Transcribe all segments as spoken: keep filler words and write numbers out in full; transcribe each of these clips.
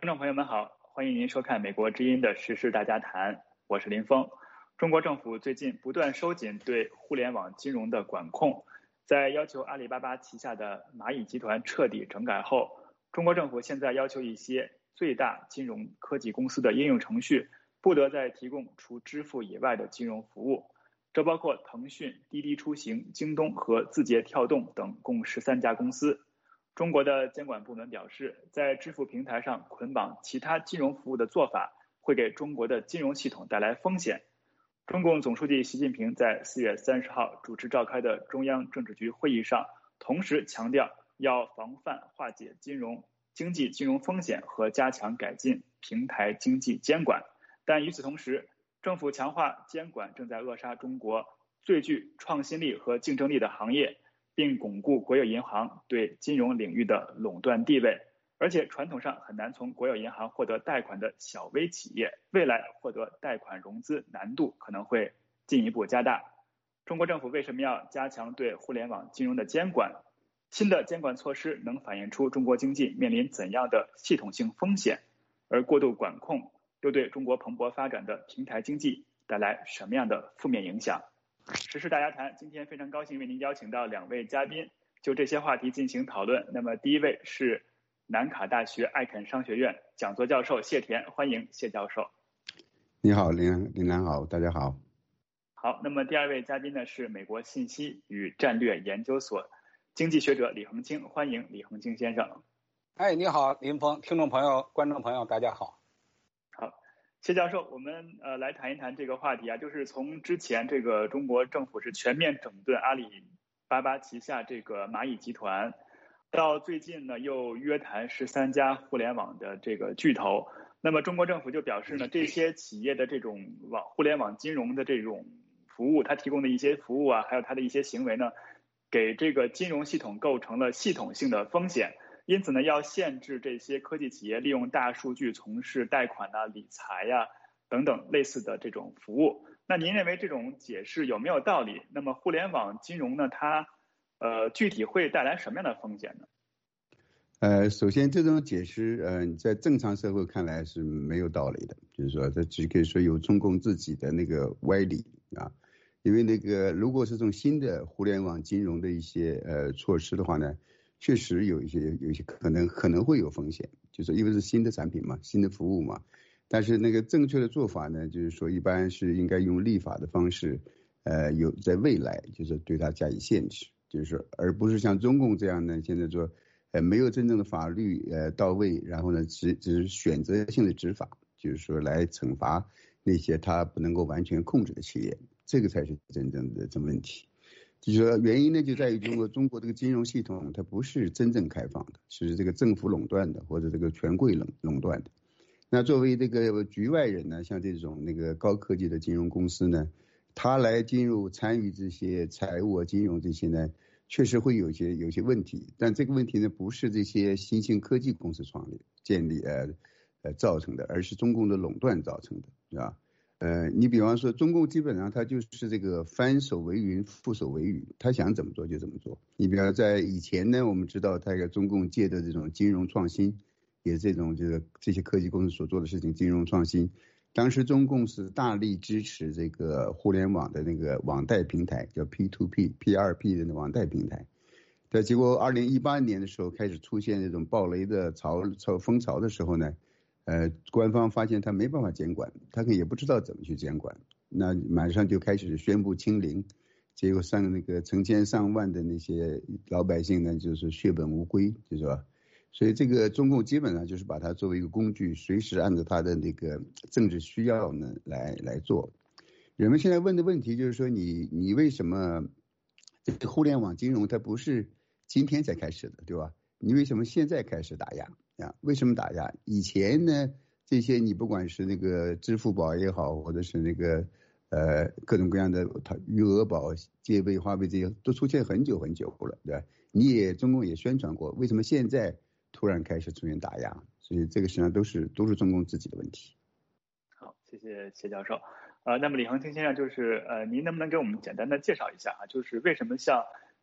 听众朋友们好，欢迎您收看美国之音的时事大家谈，我是林峰。中国政府最近不断收紧对互联网金融的管控，在要求阿里巴巴旗下的蚂蚁集团彻底整改后，中国政府现在要求一些最大金融科技公司的应用程序不得再提供除支付以外的金融服务，这包括腾讯、滴滴出行、京东和字节跳动等共十三家公司。中国的监管部门表示，在支付平台上捆绑其他金融服务的做法会给中国的金融系统带来风险。中共总书记习近平在四月三十号主持召开的中央政治局会议上，同时强调要防范化解金融经济金融风险和加强改进平台经济监管。但与此同时，政府强化监管正在扼杀中国最具创新力和竞争力的行业，并巩固国有银行对金融领域的垄断地位，而且传统上很难从国有银行获得贷款的小微企业，未来获得贷款融资难度可能会进一步加大。中国政府为什么要加强对互联网金融的监管？新的监管措施能反映出中国经济面临怎样的系统性风险？而过度管控又对中国蓬勃发展的平台经济带来什么样的负面影响？时事大家谈，今天非常高兴为您邀请到两位嘉宾，就这些话题进行讨论。那么第一位是南卡大学艾肯商学院讲座教授谢田，欢迎谢教授。 你好，林林兰好，大家好。 好，那么第二位嘉宾呢是美国信息与战略研究所经济学者李恒清，欢迎李恒清先生。 哎，你好，林峰，听众朋友、观众朋友，大家好。 好。谢教授，我们呃来谈一谈这个话题啊，就是从之前这个中国政府是全面整顿阿里巴巴旗下这个蚂蚁集团，到最近呢又约谈十三家互联网的这个巨头。那么中国政府就表示呢，这些企业的这种网互联网金融的这种服务，它提供的一些服务啊，还有它的一些行为呢，给这个金融系统构成了系统性的风险。因此呢，要限制这些科技企业利用大数据从事贷款啊、理财呀、啊、等等类似的这种服务。那您认为这种解释有没有道理？那么互联网金融呢，它呃具体会带来什么样的风险呢？ 呃，首先这种解释，呃，在正常社会看来是没有道理的，就是说这只可以说有中共自己的那个歪理啊。因为那个如果是这种新的互联网金融的一些呃措施的话呢，确实有一些有一些可能可能会有风险，就是因为是新的产品嘛，新的服务嘛。但是那个正确的做法呢，就是说一般是应该用立法的方式，呃，有在未来就是对它加以限制，就是而不是像中共这样呢，现在说呃没有真正的法律呃到位，然后呢只只是选择性的执法，就是说来惩罚那些他不能够完全控制的企业，这个才是真正的这问题。就是说原因呢，就在于中国中国这个金融系统它不是真正开放的，是这个政府垄断的或者这个权贵垄垄断的。那作为这个局外人呢，像这种那个高科技的金融公司呢，他来进入参与这些财务啊、金融这些呢，确实会有些有些问题。但这个问题呢，不是这些新兴科技公司创立建立呃呃造成的，而是中共的垄断造成的，是吧？呃，你比方说，中共基本上它就是这个翻手为云，覆手为雨，他想怎么做就怎么做。你比方在以前呢，我们知道，它中共借的这种金融创新，也是这种这个这些科技公司所做的事情，金融创新。当时中共是大力支持这个互联网的那个网贷平台，叫 P to P、P to P 的网贷平台。但结果二零一八年的时候开始出现这种暴雷的潮潮风潮的时候呢，呃，官方发现他没办法监管，他也不知道怎么去监管，那马上就开始宣布清零，结果上那个成千上万的那些老百姓呢，就是血本无归，就是吧？所以这个中共基本上就是把它作为一个工具，随时按照它的那个政治需要呢来来做。人们现在问的问题就是说你，你你为什么这个互联网金融它不是今天才开始的，对吧？你为什么现在开始打压啊？为什么打压？以前呢，这些你不管是那个支付宝也好，或者是那个呃各种各样的余额宝、借呗、花呗这些，都出现很久很久了，对吧？你也中共也宣传过，为什么现在突然开始出现打压？所以这个实际上都是都是中共自己的问题。 好，谢谢谢教授。呃，那么李恒清先生，就是呃，您能不能给我们简单的介绍一下啊？就是为什么像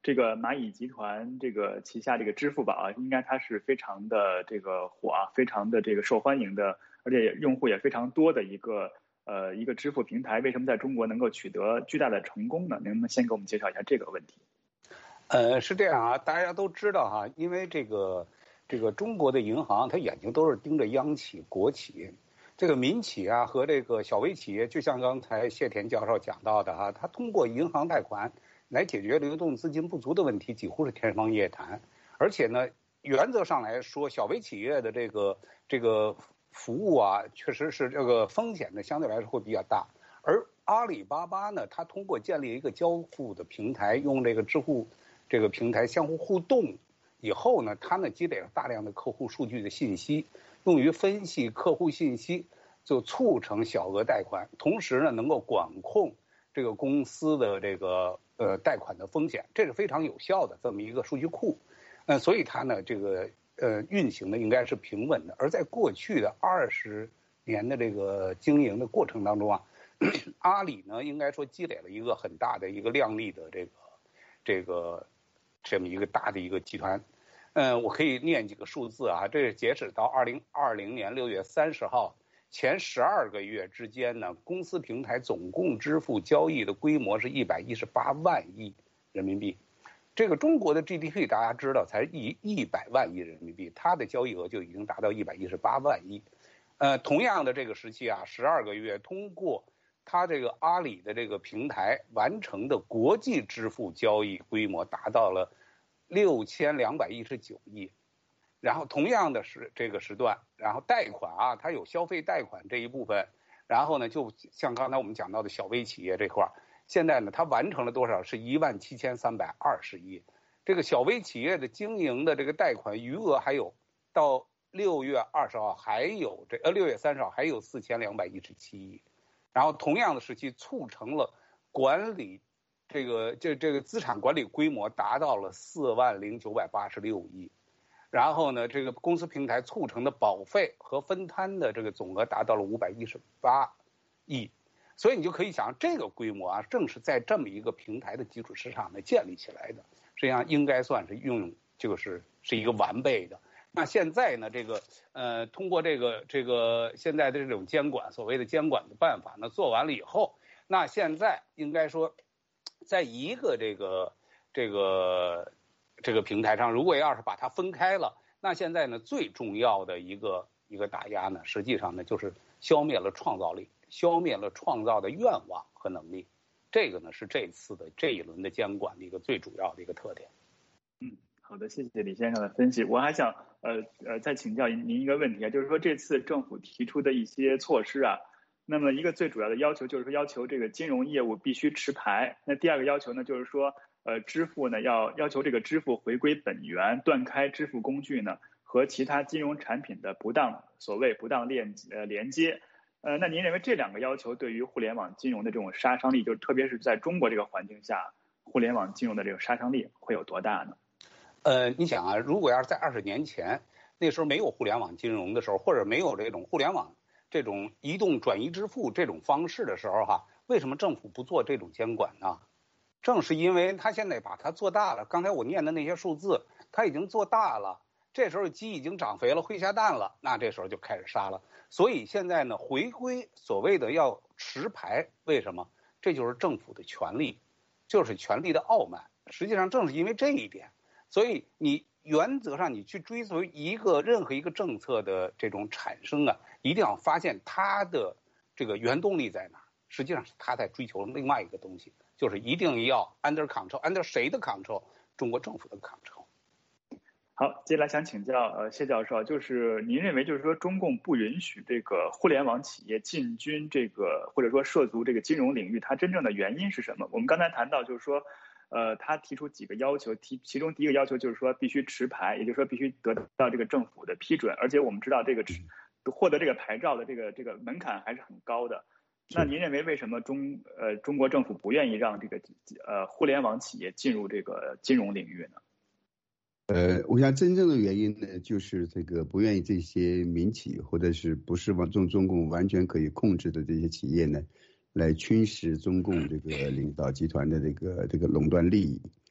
这个蚂蚁集团这个旗下这个支付宝啊，应该它是非常的这个火啊，非常的这个受欢迎的，而且用户也非常多的一个呃一个支付平台。为什么在中国能够取得巨大的成功呢？能不能先给我们介绍一下这个问题？ 呃，是这样啊，大家都知道哈、啊，因为这个这个中国的银行，它眼睛都是盯着央企、国企。这个民企啊和这个小微企业，就像刚才谢田教授讲到的哈、啊，它通过银行贷款来解决流动资金不足的问题，几乎是天方夜谭。而且呢，原则上来说，小微企业的这个这个服务啊，确实是这个风险呢相对来说会比较大。而阿里巴巴呢，它通过建立一个交付的平台，用这个支付这个平台相互互动以后呢，它呢积累了大量的客户数据的信息，用于分析客户信息，就促成小额贷款，同时呢能够管控这个公司的这个呃贷款的风险，这是非常有效的这么一个数据库。呃，所以它呢这个呃运行的应该是平稳的。而在过去的二十年的这个经营的过程当中啊，阿里呢应该说积累了一个很大的一个亮丽的这个这个这么一个大的一个集团。嗯，我可以念几个数字啊，这是截止到二零二零年六月三十号前十二个月之间呢，公司平台总共支付交易的规模是一百一十八万亿人民币。这个中国的 G D P 大家知道才一一百万亿人民币，它的交易额就已经达到一百一十八万亿。呃，同样的这个时期啊，十二个月，通过它这个阿里的这个平台完成的国际支付交易规模达到了六千两百一十九亿。然后同样的是这个时段，然后贷款啊，它有消费贷款这一部分，然后呢，就像刚才我们讲到的小微企业这块，现在呢，它完成了多少？是一万七千三百二十亿。这个小微企业的经营的这个贷款余额还有到六月二十号还有这呃六月三十号还有四千两百一十七亿。然后同样的时期促成了管理这个这这个资产管理规模达到了四万零九百八十六亿。然后呢，这个公司平台促成的保费和分摊的这个总额达到了五百一十八亿。所以你就可以想，这个规模啊，正是在这么一个平台的基础之上呢建立起来的，实际上应该算是用就是是一个完备的。那现在呢，这个呃，通过这个这个现在的这种监管，所谓的监管的办法呢，做完了以后，那现在应该说，在一个这个这个这个平台上，如果要是把它分开了，那现在呢，最重要的一个一个打压呢，实际上呢，就是消灭了创造力，消灭了创造的愿望和能力。这个呢，是这次的这一轮的监管的一个最主要的一个特点。 嗯。好的，谢谢李先生的分析。我还想呃呃再请教您一个问题啊，就是说这次政府提出的一些措施啊，那么一个最主要的要求就是说要求这个金融业务必须持牌。那第二个要求呢，就是说呃支付呢要要求这个支付回归本源，断开支付工具呢和其他金融产品的不当所谓不当链呃连接。呃，那您认为这两个要求对于互联网金融的这种杀伤力，就特别是在中国这个环境下，互联网金融的这个杀伤力会有多大呢？ 呃，你想啊，如果要是在二十年前，那时候没有互联网金融的时候，或者没有这种互联网这种移动转移支付这种方式的时候哈，为什么政府不做这种监管呢？正是因为他现在把它做大了。刚才我念的那些数字，他已经做大了，这时候鸡已经长肥了，会下蛋了，那这时候就开始杀了。所以现在呢，回归所谓的要持牌，为什么？这就是政府的权利，就是权力的傲慢。实际上正是因为这一点。所以你原则上你去追随一个任何一个政策的这种产生啊，一定要发现它的这个原动力在哪儿。实际上是他在追求另外一个东西，就是一定要 under control，under 谁的 control？ 中国政府的 control。 好，接下来想请教呃谢教授，就是您认为就是说中共不允许这个互联网企业进军这个或者说涉足这个金融领域，它真正的原因是什么？我们刚才谈到就是说。呃，他提出几个要求，提其中第一个要求就是说必须持牌，也就是说必须得到这个政府的批准，而且我们知道这个获得这个牌照的这个这个门槛还是很高的。那您认为为什么中呃中国政府不愿意让这个呃互联网企业进入这个金融领域呢？ 呃，我想真正的原因呢，就是这个不愿意这些民企或者是不是往中中共完全可以控制的这些企业呢，来侵蚀中共这个领导集团的这个这个垄断利益啊。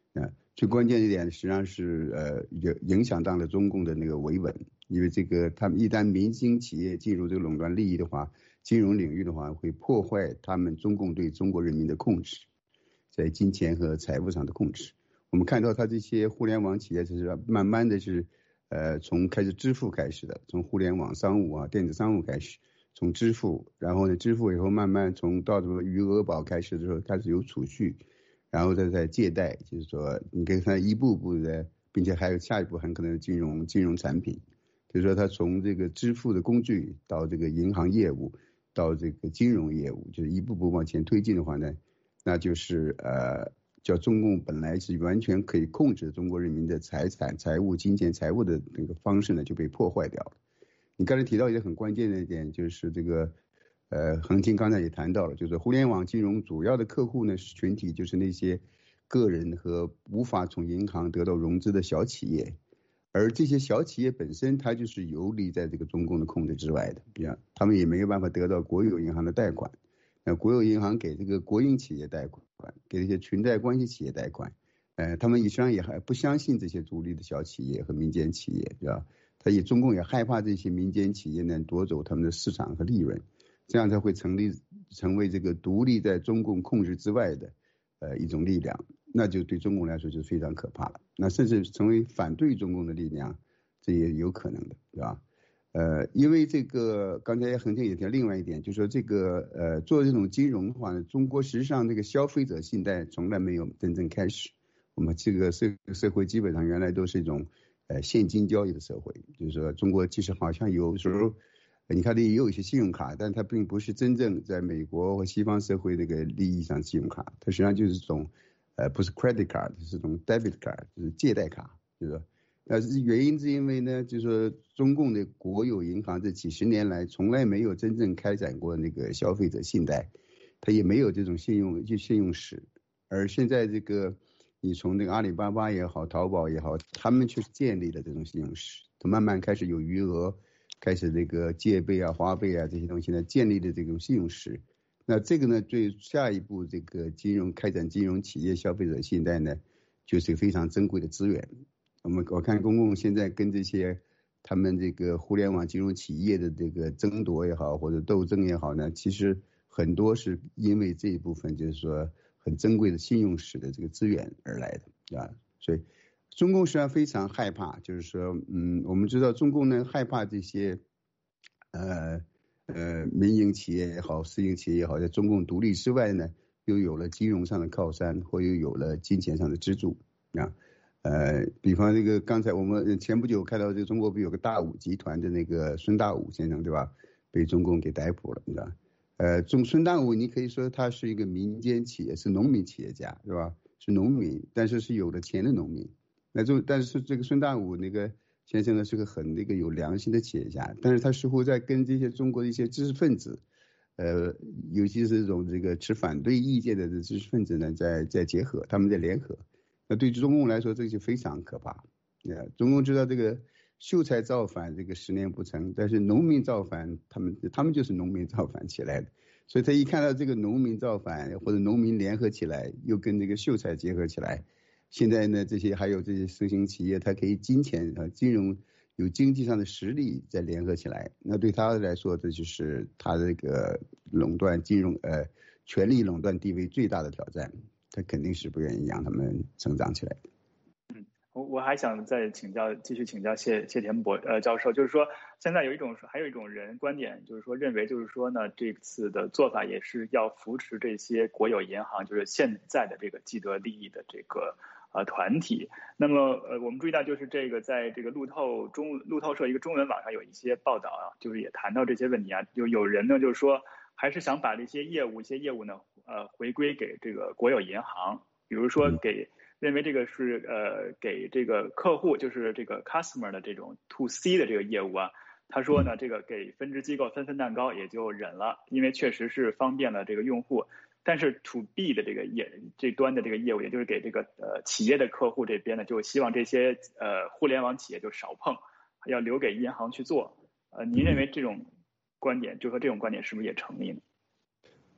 最关键一点实际上是呃影影响到了中共的那个维稳，因为这个他们一旦民营企业进入这个垄断利益的话，金融领域的话会破坏他们中共对中国人民的控制，在金钱和财务上的控制。我们看到它这些互联网企业就是慢慢的是呃从开始支付开始的，从互联网商务啊电子商务开始，从支付，然后呢支付以后慢慢从到什么余额宝开始的时候开始有储蓄，然后再再借贷，就是说你可以看一步步的，并且还有下一步很可能是金融金融产品，就是说它从这个支付的工具到这个银行业务到这个金融业务，就是一步步往前推进的话呢，那就是呃叫中共本来是完全可以控制中国人民的财产、财务、金钱、财务的那个方式呢就被破坏掉了。你刚才提到一个很关键的一点，就是这个呃，恒清刚才也谈到了，就是互联网金融主要的客户呢是群体，就是那些个人和无法从银行得到融资的小企业，而这些小企业本身它就是游离在这个中共的控制之外的，比方他们也没有办法得到国有银行的贷款，那国有银行给这个国营企业贷款，给这些裙带关系企业贷款，呃，他们实际上也还不相信这些独立的小企业和民间企业，对吧？他也中共也害怕这些民间企业呢夺走他们的市场和利润，这样才会成立成为这个独立在中共控制之外的呃一种力量，那就对中共来说就非常可怕了。那甚至成为反对中共的力量，这也有可能的，对吧？呃，因为这个刚才恒天也提到另外一点，就是说这个呃做这种金融的话呢，中国实际上这个消费者信贷从来没有真正开始，我们这个社社会基本上原来都是一种呃现金交易的社会，就是说中国其实好像有时候你看，也有一些信用卡，但它并不是真正在美国或西方社会那个利益上信用卡，它实际上就是种，呃，不是 credit card， 是种 debit card， 就是借贷卡，就是说，呃，原因是因为呢，就是说中共的国有银行这几十年来从来没有真正开展过那个消费者信贷，它也没有这种信用就信用史，而现在这个你从那个阿里巴巴也好，淘宝也好，他们却建立了这种信用史，它慢慢开始有余额。开始这个借呗啊、花呗啊这些东西呢，建立的这种信用史，那这个呢，对下一步这个金融开展金融企业消费者信贷呢，就是非常珍贵的资源。我们我看公共现在跟这些他们这个互联网金融企业的这个争夺也好，或者斗争也好呢，其实很多是因为这一部分就是说很珍贵的信用史的这个资源而来的啊，所以。中共实际上非常害怕，就是说，嗯，我们知道中共呢害怕这些，呃呃，民营企业也好，私营企业也好，在中共独立之外呢，又有了金融上的靠山，或又有了金钱上的支柱啊，呃，比方这个刚才我们前不久看到这个中国不有个大武集团的那个孙大武先生对吧，被中共给逮捕了，你知道，呃，中孙大武你可以说他是一个民间企业，是农民企业家是吧？是农民，但是是有了钱的农民。那就但是这个孙大武那个先生呢是个很那个有良心的企业家，但是他似乎在跟这些中国的一些知识分子，呃，尤其是这种这个持反对意见的知识分子呢，在在结合，他们在联合。那对中共来说，这就非常可怕。呃，中共知道这个秀才造反，这个十年不成，但是农民造反，他们他们就是农民造反起来的，所以他一看到这个农民造反或者农民联合起来，又跟这个秀才结合起来。现在呢，这些还有这些私营企业，它可以金钱和金融有经济上的实力再联合起来，那对他来说，这就是他这个垄断金融呃权力垄断地位最大的挑战，他肯定是不愿意让他们成长起来的。 嗯，我我还想再请教，继续请教谢谢田博呃教授，就是说现在有一种还有一种人观点，就是说认为就是说呢，这次的做法也是要扶持这些国有银行，就是现在的这个既得利益的这个。呃，团体。那么，呃，我们注意到，就是这个在这个路透中路透社一个中文网上有一些报道啊，就是也谈到这些问题啊。就有人呢，就是说，还是想把这些业务、一些业务呢，呃，回归给这个国有银行，比如说给认为这个是呃给这个客户，就是这个 customer 的这种 to C 的这个业务啊。他说呢，这个给分支机构分分蛋糕也就忍了，因为确实是方便了这个用户。但是 to B 的这个业这端的这个业务，也就是给这个呃企业的客户这边呢，就希望这些呃互联网企业就少碰，要留给银行去做。呃，您认为这种观点，就说这种观点是不是也成立呢？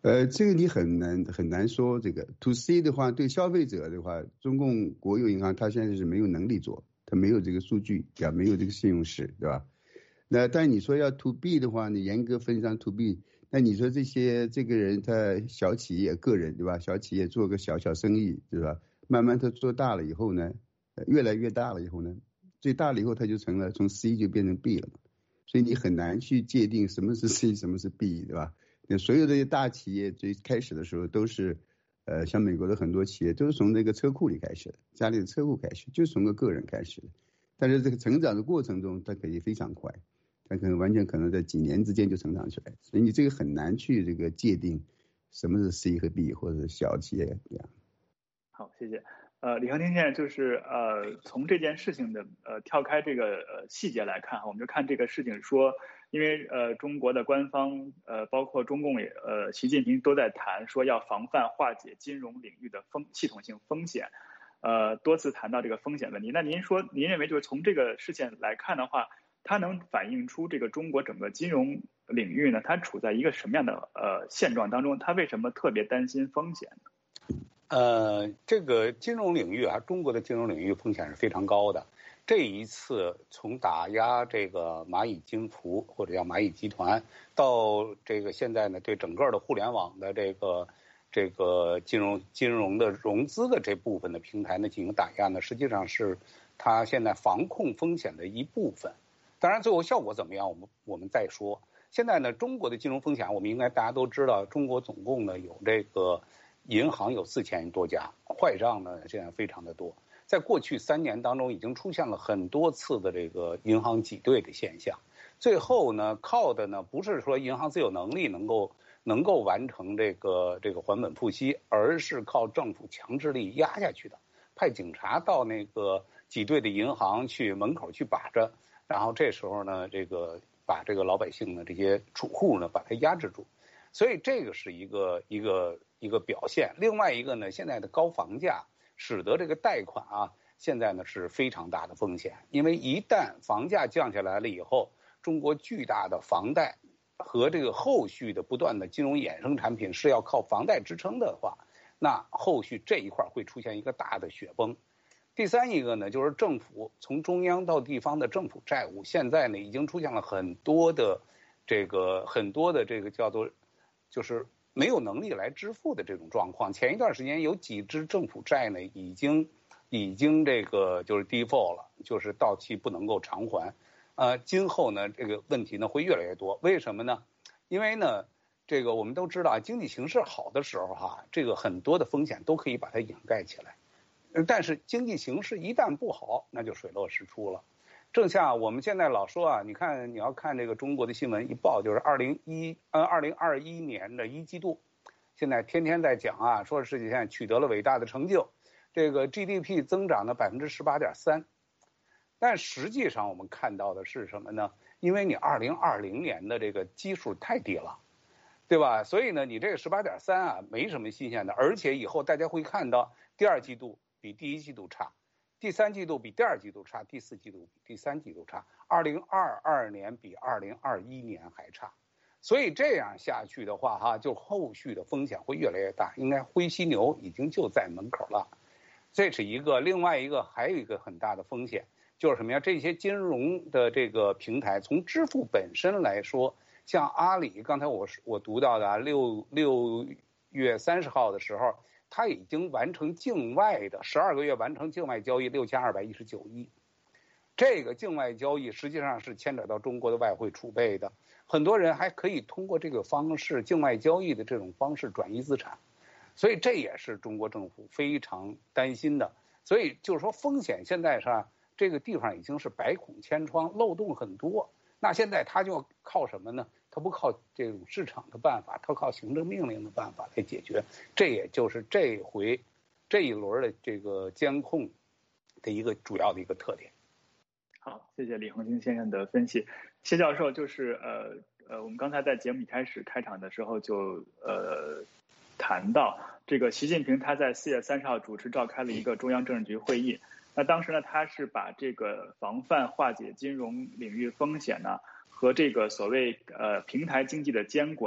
呃，这个你很难很难说。这个 to C 的话，对消费者的话，中共国有银行它现在是没有能力做，它没有这个数据，对吧？没有这个信用史，对吧？那但你说要 to B 的话，你严格分上 to B， 那你说这些这个人他小企业个人，对吧？小企业做个小小生意，对吧？慢慢他做大了以后呢，越来越大了以后呢，最大了以后他就成了从 C 就变成 B 了嘛。所以你很难去界定什么是 C， 什么是 B， 对吧？那所有的大企业最开始的时候都是，呃，像美国的很多企业都是从那个车库里开始的，家里的车库开始，就是从个个人开始的。但是这个成长的过程中，它可以非常快，它可能完全可能在几年之间就成长起来。所以你这个很难去这个界定什么是 C 和 B 或者是小企业这样。 好，谢谢。呃，李恒听现在就是呃，从这件事情的呃跳开这个呃细节来看，我们就看这个事情说，因为呃中国的官方呃包括中共也呃习近平都在谈说要防范化解金融领域的风系统性风险，呃多次谈到这个风险问题。那您说您认为就是从这个事件来看的话，它能反映出这个中国整个金融领域呢，它处在一个什么样的呃现状当中？它为什么特别担心风险呢？ 呃，这个金融领域啊，中国的金融领域风险是非常高的。这一次从打压这个蚂蚁金服或者叫蚂蚁集团，到这个现在呢，对整个的互联网的这个这个金融金融的融资的这部分的平台呢进行打压呢，实际上是它现在防控风险的一部分。当然，最后效果怎么样，我们我们再说。现在呢，中国的金融风险，我们应该大家都知道，中国总共呢有这个。银行有四千多家，坏账呢现在非常的多。在过去三年当中，已经出现了很多次的这个银行挤兑的现象。最后呢，靠的呢不是说银行自有能力能够能够完成这个这个还本付息，而是靠政府强制力压下去的。派警察到那个挤兑的银行去门口去把着，然后这时候呢，这个把这个老百姓的这些储户呢，把它压制住。所以这个是一个一个。一个表现，另外一个呢，现在的高房价使得这个贷款啊，现在呢是非常大的风险，因为一旦房价降下来了以后，中国巨大的房贷和这个后续的不断的金融衍生产品是要靠房贷支撑的话，那后续这一块会出现一个大的雪崩。第三一个呢，就是政府从中央到地方的政府债务，现在呢已经出现了很多的这个很多的这个叫做就是没有能力来支付的这种状况。前一段时间有几支政府债呢已经已经这个就是 default 了，就是到期不能够偿还。呃，今后呢这个问题呢会越来越多。为什么呢？因为呢这个我们都知道经济形势好的时候哈，这个很多的风险都可以把它掩盖起来。但是经济形势一旦不好，那就水落石出了。正像我们现在老说啊，你看你要看这个中国的新闻一报，就是二零一呃二零二一年的一季度，现在天天在讲啊，说世界现在取得了伟大的成就，这个 G D P 增长了百分之十八点三，但实际上我们看到的是什么呢？因为你二零二零年的这个基数太低了，对吧？所以呢，你这个十八点三啊，没什么新鲜的，而且以后大家会看到第二季度比第一季度差。第三季度比第二季度差，第四季度比第三季度差，二零二二年比二零二一年还差，所以这样下去的话，哈，就后续的风险会越来越大，应该灰犀牛已经就在门口了，这是一个。另外一个还有一个很大的风险，就是什么呀？这些金融的这个平台，从支付本身来说，像阿里，刚才我我读到的六六月三十号的时候。它已经完成境外的十二个月完成境外交易六千二百一十九亿，这个境外交易实际上是牵扯到中国的外汇储备的，很多人还可以通过这个方式境外交易的这种方式转移资产，所以这也是中国政府非常担心的。所以就是说风险现在是这个地方已经是百孔千疮，漏洞很多。那现在它就靠什么呢？它不靠这种市场的办法，它靠行政命令的办法来解决。这也就是这回这一轮的这个监控的一个主要的一个特点。 好，谢谢李恒星先生的分析。谢教授就是呃呃，我们刚才在节目一开始开场的时候就呃谈到这个习近平他在四月三十号主持召开了一个中央政治局会议。那当时呢，他是把这个防范化解金融领域风险呢，和这个所谓呃平台经济的监管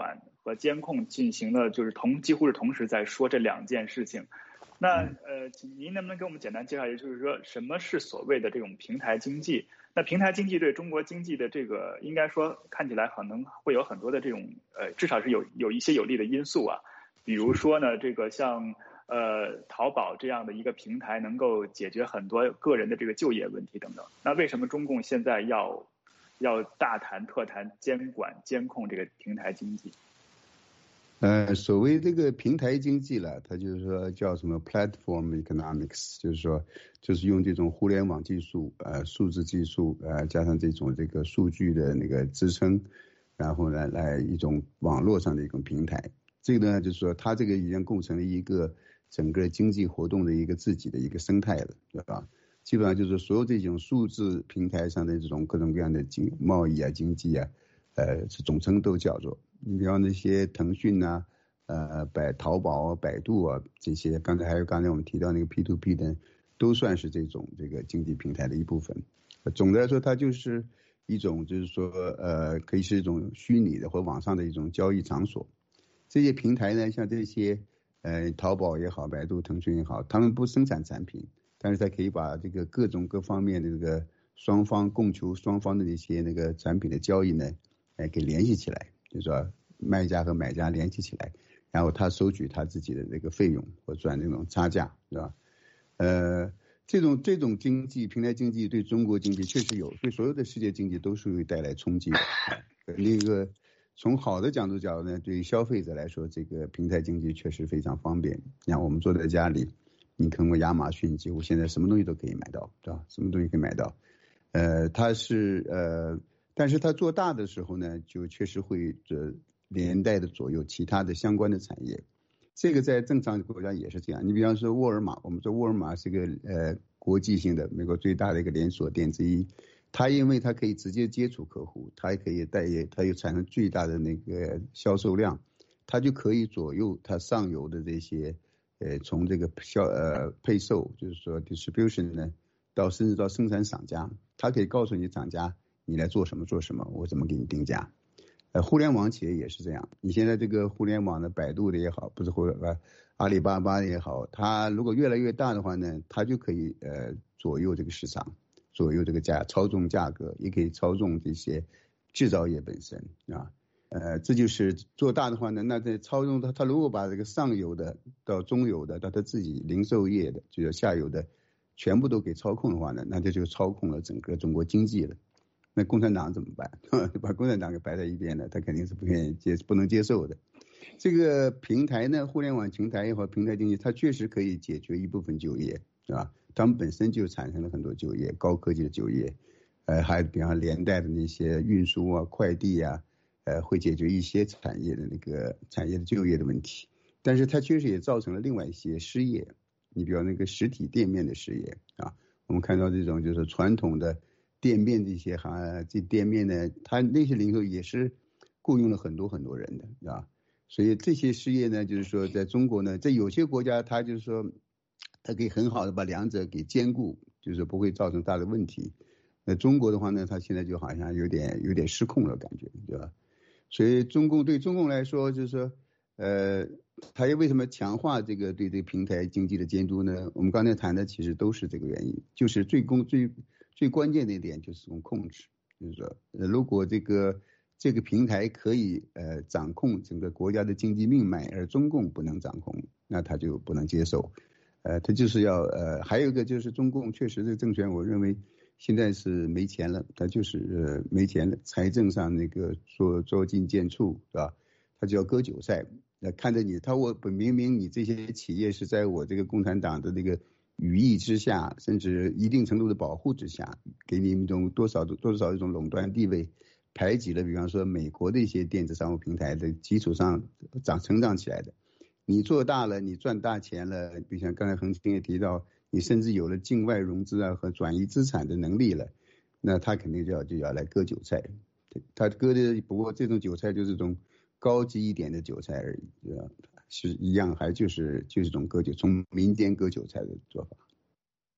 和监控进行了就是同几乎是同时在说这两件事情。那呃，请您能不能给我们简单介绍一下，就是说什么是所谓的这种平台经济？那平台经济对中国经济的这个，应该说看起来可能会有很多的这种呃，至少是有有一些有利的因素啊。比如说呢，这个像呃淘宝这样的一个平台，能够解决很多个人的这个就业问题等等。那为什么中共现在要要大谈特谈监管监控这个平台经济？ 呃，所谓这个平台经济了，它就是说叫什么 platform economics， 就是说就是用这种互联网技术、呃数字技术、呃加上这种这个数据的那个支撑，然后呢来一种网络上的一种平台。这个呢就是说它这个已经构成了一个整个经济活动的一个自己的一个生态了，对吧？基本上就是所有这种数字平台上的这种各种各样的经贸易啊、经济啊，呃，是总称都叫做。你比方那些腾讯呐、啊，呃，百淘宝、百度啊这些，刚才还有刚才我们提到那个 P to P 的，都算是这种这个经济平台的一部分。总的来说，它就是一种就是说呃，可以是一种虚拟的或网上的一种交易场所。这些平台呢，像这些呃淘宝也好、百度、腾讯也好，他们不生产产品，但是它可以把这个各种各方面的这个双方供求双方的那些那个产品的交易呢，哎，给联系起来。就是说卖家和买家联系起来，然后他收取他自己的这个费用或赚这种差价，是吧？呃，这种这种经济平台经济对中国经济确实有，对所有的世界经济都是会带来冲击的。那个从好的角度讲呢，对于消费者来说，这个平台经济确实非常方便。像我们坐在家里，你通过亚马逊，几乎现在什么东西都可以买到，对吧？什么东西可以买到？呃，它是呃。但是它做大的时候呢，就确实会这连带的左右其他的相关的产业。这个在正常国家也是这样。你比方说沃尔玛，我们说沃尔玛是个呃国际性的美国最大的一个连锁店之一，它因为它可以直接接触客户，它也可以带业，它又产生巨大的那个销售量，它就可以左右它上游的这些呃从这个销呃配售，就是说 distribution 呢，到甚至到生产厂家，它可以告诉你厂家。你来做什么做什么，我怎么给你定价？呃，互联网企业也是这样。你现在这个互联网的百度的也好，不是或呃阿里巴巴的也好，它如果越来越大的话呢，它就可以呃左右这个市场，左右这个价，操纵价格，也可以操纵这些制造业本身啊。呃，这就是做大的话呢，那在操纵它，它如果把这个上游的到中游的到它自己零售业的，就是下游的，全部都给操控的话呢，那这就操控了整个中国经济了。那共产党怎么办？把共产党给摆在一边了，他肯定是不愿意接、不能接受的。这个平台呢，互联网平台也好，平台经济，它确实可以解决一部分就业，是吧？他们本身就产生了很多就业，高科技的就业，呃，还比方连带的那些运输啊、快递啊，呃，会解决一些产业的那个产业的就业的问题。但是它确实也造成了另外一些失业，你比如那个实体店面的失业啊，我们看到这种就是传统的。店面这些哈，这店面呢，它那些零售也是雇佣了很多很多人的，啊，所以这些失业呢，就是说在中国呢，在有些国家，它就是说，它可以很好的把两者给兼顾，就是不会造成大的问题。那中国的话呢，它现在就好像有点有点失控了感觉，对吧？所以中共对中共来说，就是说，呃，它为什么强化这个对这个平台经济的监督呢？我们刚才谈的其实都是这个原因，就是最公最。最关键的一点就是这种控制，就是说，呃，如果这个这个平台可以呃掌控整个国家的经济命脉，而中共不能掌控，那他就不能接受。呃，他就是要呃，还有一个就是中共确实这个政权，我认为现在是没钱了，他就是呃没钱了，财政上那个捉捉襟见肘，是吧？他就要割韭菜，那看着你，他我明明你这些企业是在我这个共产党的那个。羽翼之下，甚至一定程度的保护之下，给你一种多少多少一种垄断地位，排挤了比方说美国的一些电子商务平台的基础上长成长起来的。你做大了，你赚大钱了，比如像刚才恒星也提到，你甚至有了境外融资啊和转移资产的能力了，那他肯定就要就要来割韭菜。他割的不过这种韭菜就是种高级一点的韭菜而已，对吧？是一样，还就是就是种割韭，从民间割韭菜的做法。 好，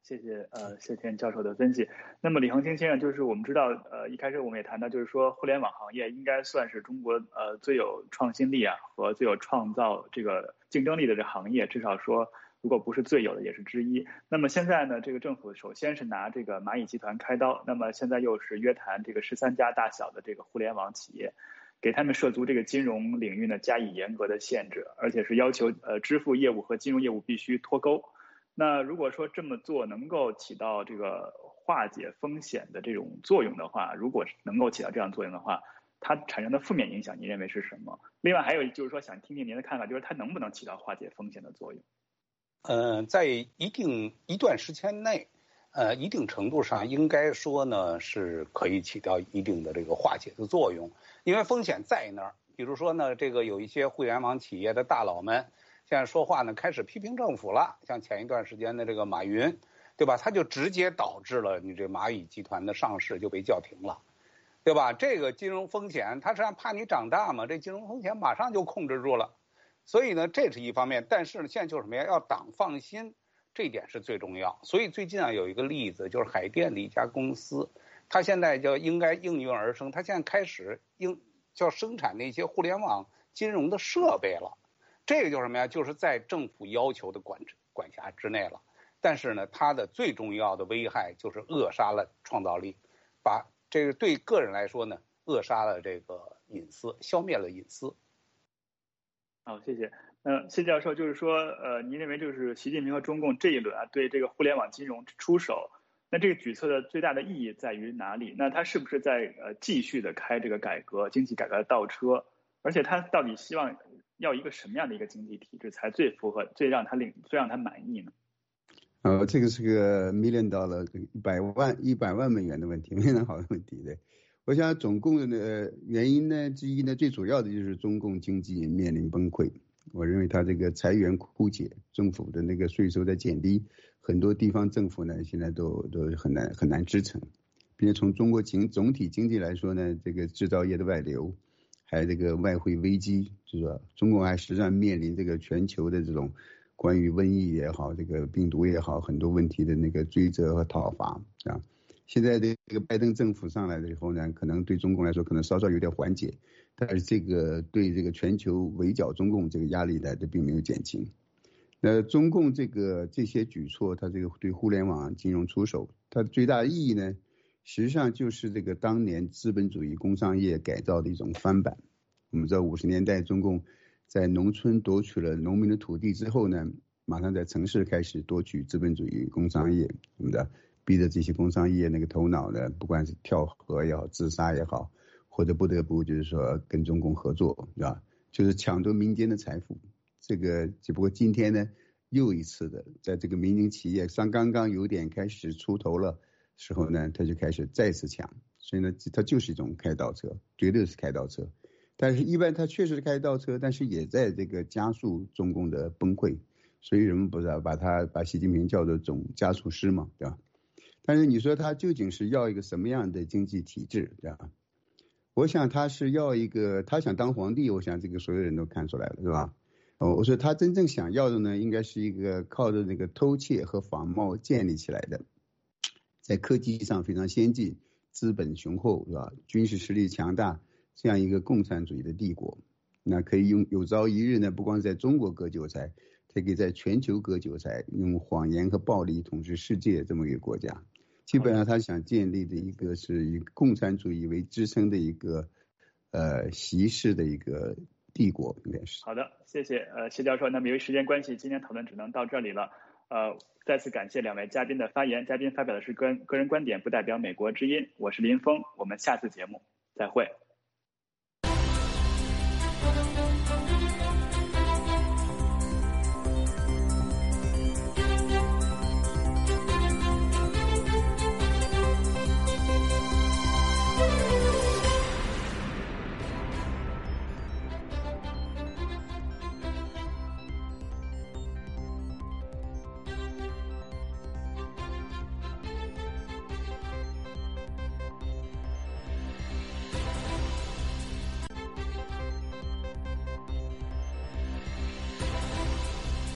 谢谢呃谢天教授的分析。那么李恒清先生，就是我们知道呃一开始我们也谈到，就是说互联网行业应该算是中国呃最有创新力啊和最有创造这个竞争力的这行业，至少说如果不是最有的也是之一。那么现在呢，这个政府首先是拿这个蚂蚁集团开刀，那么现在又是约谈这个十三家大小的这个互联网企业，给他们涉足这个金融领域呢加以严格的限制，而且是要求呃支付业务和金融业务必须脱钩。那如果说这么做能够起到这个化解风险的这种作用的话，如果能够起到这样作用的话，它产生的负面影响，您认为是什么？另外还有就是说，想听听您的看法，就是它能不能起到化解风险的作用？ 呃，在一定一段时间内，呃，一定程度上应该说呢是可以起到一定的这个化解的作用，因为风险在那儿。比如说呢，这个有一些互联网企业的大佬们。现在说话呢，开始批评政府了。像前一段时间的这个马云，对吧？他就直接导致了你这蚂蚁集团的上市就被叫停了，对吧？这个金融风险，他实际上怕你长大嘛，这金融风险马上就控制住了。所以呢，这是一方面。但是呢，现在就是什么呀？要党放心，这一点是最重要。所以最近啊，有一个例子，就是海淀的一家公司，它现在就应该应运而生，它现在开始应叫生产那些互联网金融的设备了。这个就是什么呀？就是在政府要求的管管辖之内了。但是呢，它的最重要的危害就是扼杀了创造力，把这个对个人来说呢，扼杀了这个隐私，消灭了隐私。 好，谢谢。呃，谢教授，就是说，呃，您认为就是习近平和中共这一轮啊，对这个互联网金融出手，那这个举措的最大的意义在于哪里？那他是不是在呃继续的开这个改革、经济改革的倒车？而且他到底希望要一个什么样的一个经济体制才最符合、最让他领、最让他满意呢？ 呃，这个是个 million dollar 一百万一百万美元的问题，非常好的问题。对，我想总共的原因呢之一呢，最主要的就是中共经济面临崩溃。我认为他这个裁员枯竭，政府的那个税收在减低，很多地方政府呢现在都都很难很难支撑，并且从中国经总体经济来说呢，这个制造业的外流。还有这个外汇危机，就是说中国还实际上面临这个全球的这种关于瘟疫也好，这个病毒也好，很多问题的那个追责和讨伐啊。现在这个拜登政府上来了以后呢，可能对中共来说可能稍稍有点缓解，但是这个对这个全球围剿中共这个压力呢，这并没有减轻。那中共这个这些举措，它这个对互联网金融出手，它最大的意义呢？实际上就是这个当年资本主义工商业改造的一种翻版。我们知道五十年代中共在农村夺取了农民的土地之后呢，马上在城市开始夺取资本主义工商业，我们的逼着这些工商业那个头脑呢，不管是跳河也好、自杀也好，或者不得不就是说跟中共合作，是吧？就是抢夺民间的财富。这个只不过今天呢，又一次的在这个民营企业上刚刚有点开始出头了。时候呢，他就开始再次抢，所以呢，它就是一种开倒车，绝对是开倒车。但是，一般它确实是开倒车，但是也在这个加速中共的崩溃。所以人们不是把他把习近平叫做总加速师嘛，对吧？但是你说他究竟是要一个什么样的经济体制，对吧？我想他是要一个，他想当皇帝，我想这个所有人都看出来了，是吧？哦，我说他真正想要的呢，应该是一个靠着那个偷窃和仿冒建立起来的。在科技上非常先进，资本雄厚，是吧？军事实力强大，这样一个共产主义的帝国，那可以用有朝一日呢，不光在中国割韭菜，它可以在全球割韭菜，用谎言和暴力统治世界这么一个国家。基本上他想建立的一个是以共产主义为支撑的一个呃习式的一个帝国，应该是。 好的，谢谢呃谢教授。那么由于时间关系，今天讨论只能到这里了。呃，再次感谢两位嘉宾的发言，嘉宾发表的是个个人观点，不代表美国之音。我是林峰，我们下次节目再会。